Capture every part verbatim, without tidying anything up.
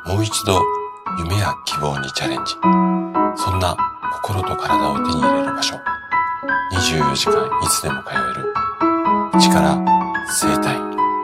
もう一度夢や希望にチャレンジ。そんな心と体を手に入れる場所。にじゅうよじかんいつでも通える市から生態。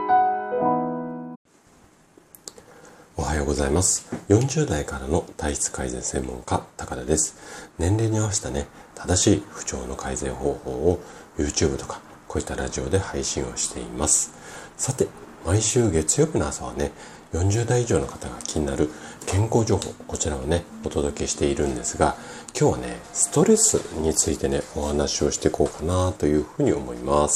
おはようございます。よんじゅう代からの体質改善専門家高田です。年齢に合わせたね、正しい不調の改善方法を YouTube とかこういったラジオで配信をしています。さて、毎週月曜日の朝はね、よんじゅう代以上の方が気になる健康情報、こちらをねお届けしているんですが、今日はねストレスについてねお話をしていこうかなというふうに思います。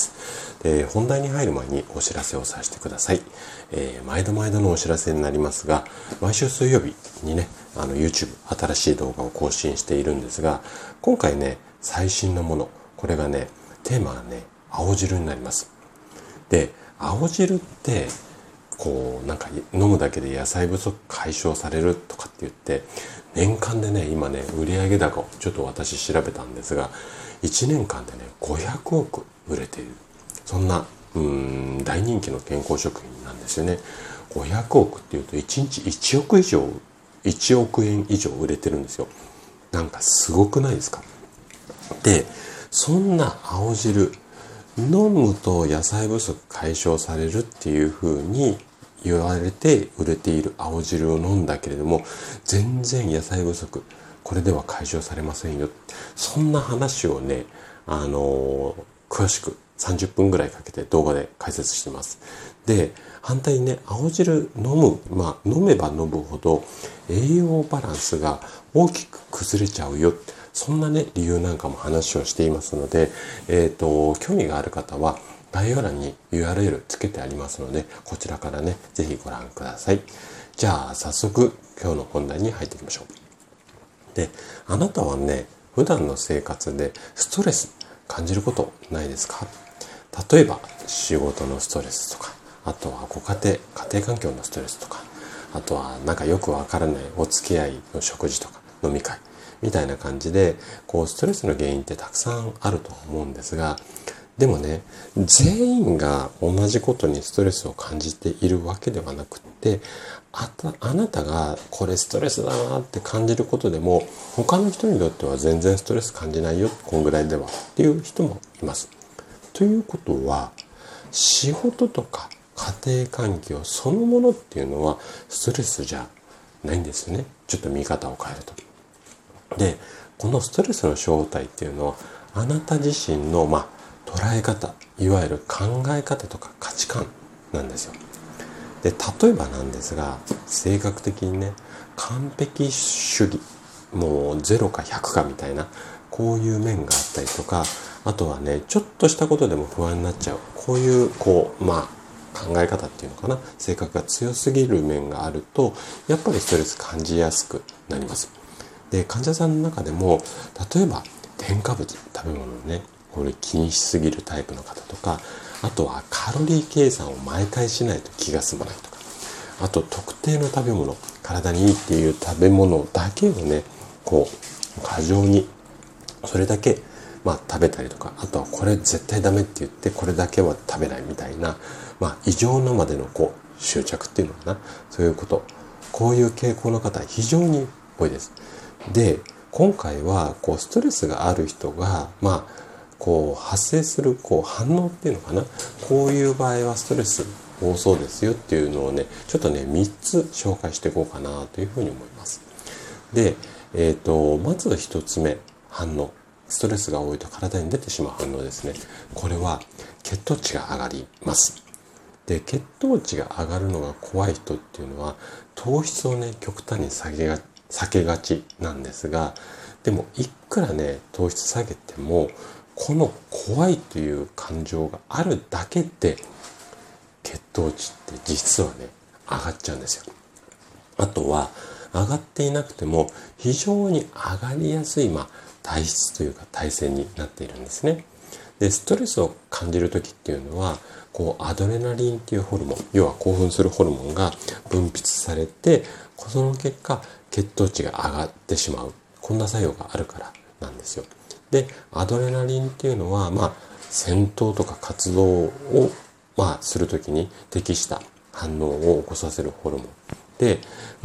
で、本題に入る前にお知らせをさせてください。えー、毎度毎度のお知らせになりますが、毎週水曜日にねあの YouTube 新しい動画を更新しているんですが、今回ね最新のもの、これがねテーマがね青汁になります。で、青汁ってこうなんか飲むだけで野菜不足解消されるとかって言って、年間でね今ね売上高をちょっと私調べたんですが、いちねんかんでねごひゃくおく売れている、そんなうーん大人気の健康食品なんですよね。ごひゃくおくっていうといちにちいちおく以上いちおくえん以上売れてるんですよ。なんかすごくないですか。で、そんな青汁飲むと野菜不足解消されるっていう風に言われて売れている青汁を飲んだけれども、全然野菜不足これでは解消されませんよ、そんな話をねあのー、詳しくさんじゅっぷんぐらいかけて動画で解説してます。で、反対にね青汁飲むまあ飲めば飲むほど栄養バランスが大きく崩れちゃうよ、そんなね理由なんかも話をしていますので、えっと興味がある方は概要欄に ユーアールエル つけてありますので、こちらからねぜひご覧ください。じゃあ早速今日の本題に入っていきましょう。で、あなたはね普段の生活でストレス感じることないですか？例えば仕事のストレスとか、あとはご家庭家庭環境のストレスとか、あとはなんかよくわからないお付き合いの食事とか飲み会みたいな感じで、こうストレスの原因ってたくさんあると思うんですが、でもね全員が同じことにストレスを感じているわけではなくって、あたあなたがこれストレスだなって感じることでも、他の人にとっては全然ストレス感じないよ、こんぐらいではっていう人もいます。ということは、仕事とか家庭環境そのものっていうのはストレスじゃないんですよね。ちょっと見方を変えると。で、このストレスの正体っていうのはあなた自身のまあ捉え方、いわゆる考え方とか価値観なんですよ。で、例えばなんですが、性格的にね完璧主義、もうゼロかひゃくかみたいなこういう面があったりとか、あとはねちょっとしたことでも不安になっちゃう、こういうこうまあ考え方っていうのかな、性格が強すぎる面があるとやっぱりストレス感じやすくなります。で、患者さんの中でも例えば添加物、食べ物をねこれ気にしすぎるタイプの方とか、あとはカロリー計算を毎回しないと気が済まないとか、あと特定の食べ物、体にいいっていう食べ物だけをねこう過剰にそれだけまあ食べたりとか、あとはこれ絶対ダメって言ってこれだけは食べないみたいな、まあ異常なまでのこう執着っていうのかな、そういうこと、こういう傾向の方非常に多いです。で、今回はこうストレスがある人がまあこう発生するこう反応っていうのかな、こういう場合はストレス多そうですよっていうのをねちょっとねみっつ紹介していこうかなというふうに思います。で、えーとまずひとつめ、反応、ストレスが多いと体に出てしまう反応ですね。これは血糖値が上がります。で、血糖値が上がるのが怖い人っていうのは糖質をね極端に下げが避けがちなんですが、でもいくらね糖質下げてもこの怖いという感情があるだけで血糖値って実はね上がっちゃうんですよ。あとは上がっていなくても非常に上がりやすい、まあ、体質というか体勢になっているんですね。で、ストレスを感じる時っていうのはこうアドレナリンっていうホルモン、要は興奮するホルモンが分泌されて、その結果血糖値が上がってしまう、こんな作用があるからなんですよ。で、アドレナリンっていうのはまあ戦闘とか活動をまあするときに適した反応を起こさせるホルモンで、まあ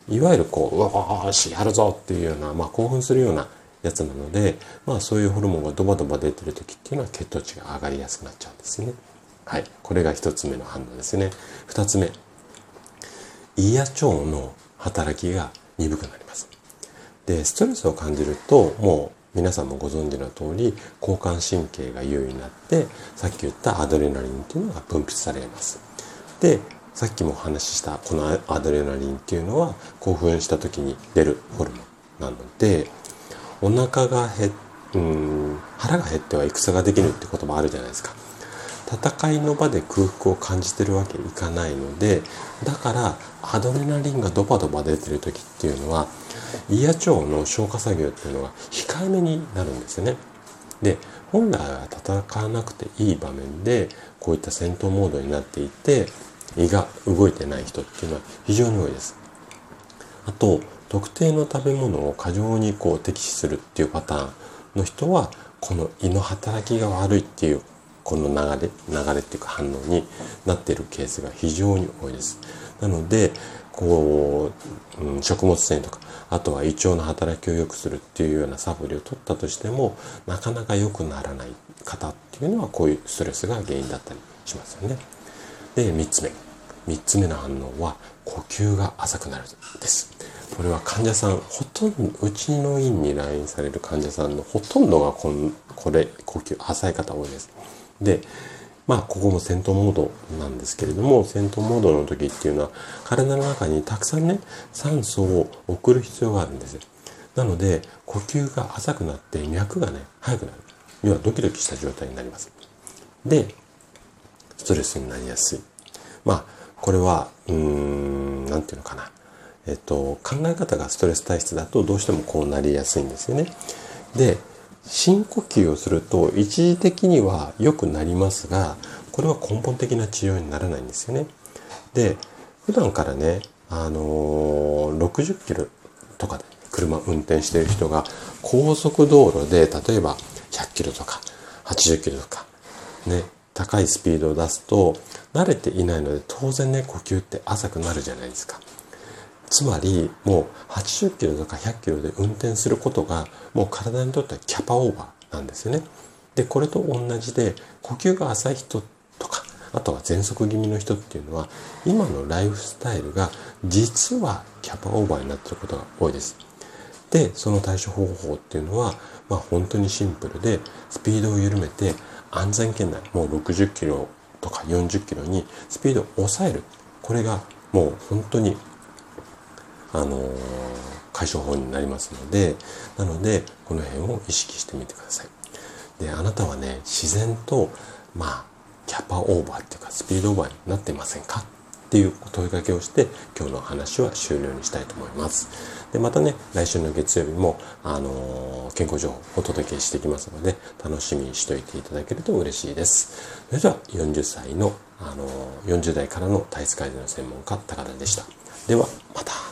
いわゆるこう、うわーし、やるぞっていうような、まあ興奮するようなやつなので、まあそういうホルモンがドバドバ出てる時っていうのは血糖値が上がりやすくなっちゃうんですね。はい。これが一つ目の反応ですね。二つ目。胃や腸の働きが鈍くなります。で、ストレスを感じると、もう皆さんもご存知の通り、交感神経が優位になって、さっき言ったアドレナリンっていうのが分泌されます。で、さっきもお話ししたこのアドレナリンっていうのは興奮した時に出るホルモンなので、お腹が減っ、うん、腹が減っては戦ができるって言葉あるじゃないですか。戦いの場で空腹を感じてるわけいかないので、だからアドレナリンがドバドバ出てる時っていうのは胃や腸の消化作業っていうのが控えめになるんですよね。で、本来は戦わなくていい場面でこういった戦闘モードになっていて胃が動いてない人っていうのは非常に多いです。あと、特定の食べ物を過剰にこう敵視するっていうパターンの人はこの胃の働きが悪いっていうこの流れ流れっていうか反応になっているケースが非常に多いです。なのでこう、うん、食物繊維とかあとは胃腸の働きを良くするっていうようなサプリを取ったとしてもなかなか良くならない方っていうのはこういうストレスが原因だったりしますよね。で、みっつめみっつめの反応は呼吸が浅くなるです。これは患者さんほとんどうちの院に来院される患者さんのほとんどがこんこれ呼吸浅い方多いです。で、まあここも戦闘モードなんですけれども、戦闘モードの時っていうのは体の中にたくさんね酸素を送る必要があるんですよ。なので呼吸が浅くなって脈がね速くなる、要はドキドキした状態になります。で、ストレスになりやすい。まあこれはうーんなんていうのかな、えっと考え方がストレス体質だとどうしてもこうなりやすいんですよね。で、深呼吸をすると一時的には良くなりますが、これは根本的な治療にならないんですよね。で、普段からね、あのー、ろくじゅっキロとかで車運転している人が高速道路で例えばひゃっキロとかはちじゅっキロとかね、高いスピードを出すと慣れていないので当然ね呼吸って浅くなるじゃないですか。つまりもうはちじゅっキロとかひゃっキロで運転することがもう体にとってはキャパオーバーなんですよね。で、これと同じで呼吸が浅い人とかあとは喘息気味の人っていうのは今のライフスタイルが実はキャパオーバーになっていることが多いです。で、その対処方法っていうのはまあ本当にシンプルでスピードを緩めて安全圏内、もうろくじゅっキロとかよんじゅっキロにスピードを抑える。これがもう本当にあのー、解消法になりますので、なのでこの辺を意識してみてください。で、あなたはね自然とまあキャパオーバーっていうかスピードオーバーになってませんかっていう問いかけをして今日の話は終了にしたいと思います。で、またね来週の月曜日もあのー、健康情報をお届けしていきますので楽しみにしておいていただけると嬉しいです。それではよんじゅっさいの、あのー、よんじゅう代からの体質改善の専門家高田でした。ではまた。